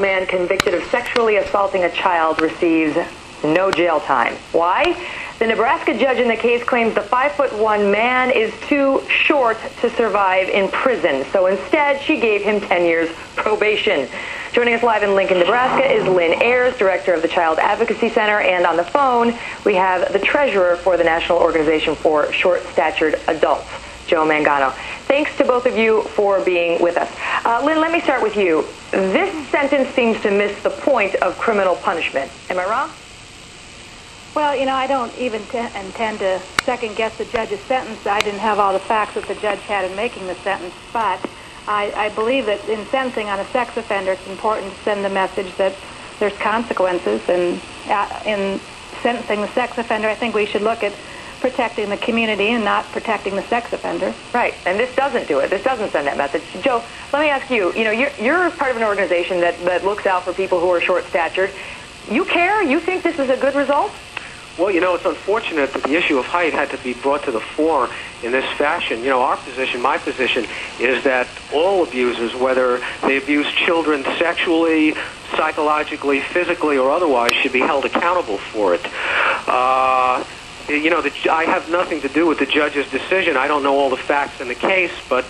man convicted of sexually assaulting a child receives no jail time. Why? The Nebraska judge in the case claims the 5'1" man is too short to survive in prison. So instead, she gave him 10 years probation. Joining us live in Lincoln, Nebraska is Lynn Ayers, director of the Child Advocacy Center. And on the phone, we have the treasurer for the National Organization for Short-Statured Adults, Joe Mangano. Thanks to both of you for being with us. Lynn, let me start with you. This sentence seems to miss the point of criminal punishment. Am I wrong? Well, you know, I don't even intend to second-guess the judge's sentence. I didn't have all the facts that the judge had in making the sentence, but I believe that in sentencing on a sex offender, it's important to send the message that there's consequences, and in sentencing the sex offender, I think we should look at protecting the community and not protecting the sex offender. Right, and this doesn't do it. This doesn't send that message. Joe, let me ask you, you're part of an organization that looks out for people who are short-statured. You care? You think this is a good result? Well, it's unfortunate that the issue of height had to be brought to the fore in this fashion. Our position, my position, is that all abusers, whether they abuse children sexually, psychologically, physically, or otherwise, should be held accountable for it. I have nothing to do with the judge's decision. I don't know all the facts in the case, but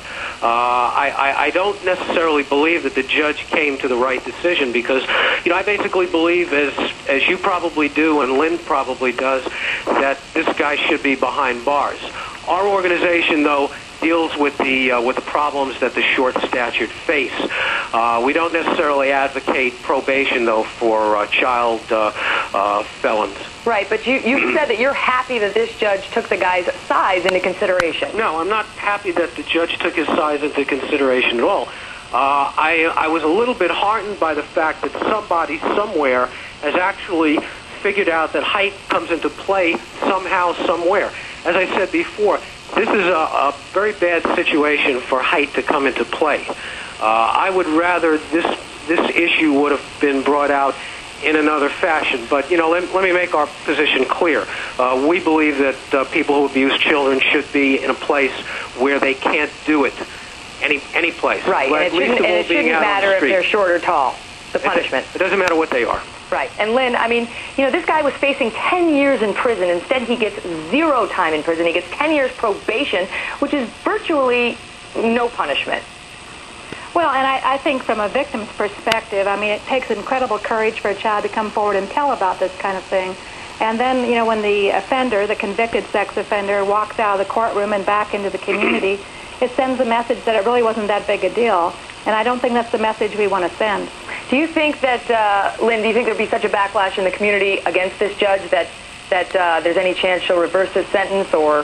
I don't necessarily believe that the judge came to the right decision because, I basically believe, as you probably do and Lynn probably does, that this guy should be behind bars. Our organization, though, deals with the problems that the short-statured face. We don't necessarily advocate probation, though, for child felons. Right, but you said that you're happy that this judge took the guy's size into consideration. No, I'm not happy that the judge took his size into consideration at all. I was a little bit heartened by the fact that somebody somewhere has actually figured out that height comes into play somehow, somewhere. As I said before, this is a very bad situation for height to come into play. I would rather this issue would have been brought out in another fashion. But, let me make our position clear. We believe that people who abuse children should be in a place where they can't do it. Any place. Right, and it shouldn't matter if they're short or tall, the punishment. It doesn't matter what they are. Right. And Lynn, this guy was facing 10 years in prison. Instead, he gets 0 time in prison. He gets 10 years probation, which is virtually no punishment. Well, and I think from a victim's perspective, it takes incredible courage for a child to come forward and tell about this kind of thing. And then, when the offender, the convicted sex offender, walks out of the courtroom and back into the community, it sends a message that it really wasn't that big a deal. And I don't think that's the message we want to send. Do you think that, Lynn, do you think there would be such a backlash in the community against this judge that there's any chance she'll reverse this sentence, or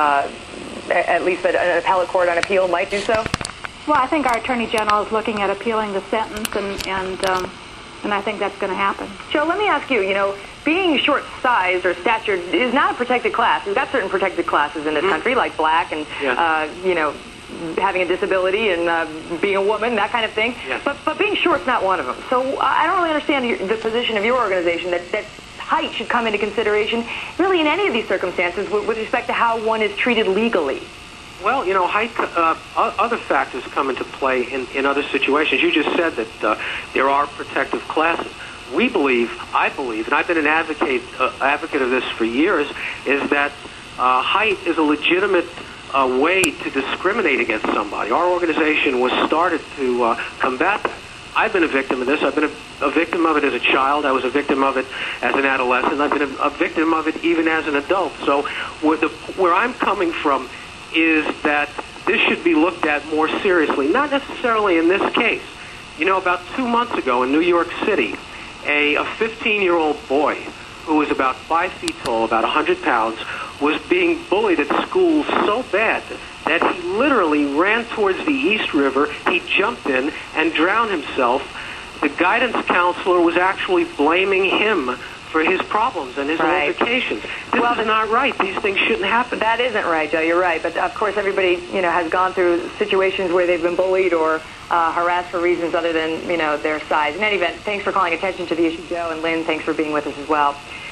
at least that an appellate court on appeal might do so? Well, I think our Attorney General is looking at appealing the sentence, and I think that's going to happen. Joe, let me ask you, being short-sized or statured is not a protected class. We've got certain protected classes in this country, like black and, having a disability and being a woman, that kind of thing. Yes. But being short's not one of them. So I don't really understand the position of your organization that height should come into consideration really in any of these circumstances with respect to how one is treated legally. Well, height, other factors come into play in other situations. You just said that there are protective classes. I believe, and I've been an advocate of this for years, is that height is a legitimate way to discriminate against somebody. Our organization was started to combat that. I've been a victim of this. I've been a victim of it as a child. I was a victim of it as an adolescent. I've been a victim of it even as an adult. So where I'm coming from is that this should be looked at more seriously, not necessarily in this case. About 2 months ago in New York City, a 15-year-old boy who was about 5 feet tall, about 100 pounds, was being bullied at school so bad that he literally ran towards the East River. He jumped in and drowned himself. The guidance counselor was actually blaming him for his problems and his altercations. This is not right. These things shouldn't happen. That isn't right, Joe. You're right. But, of course, everybody, has gone through situations where they've been bullied or harassed for reasons other than, their size. In any event, thanks for calling attention to the issue, Joe. And Lynn, thanks for being with us as well.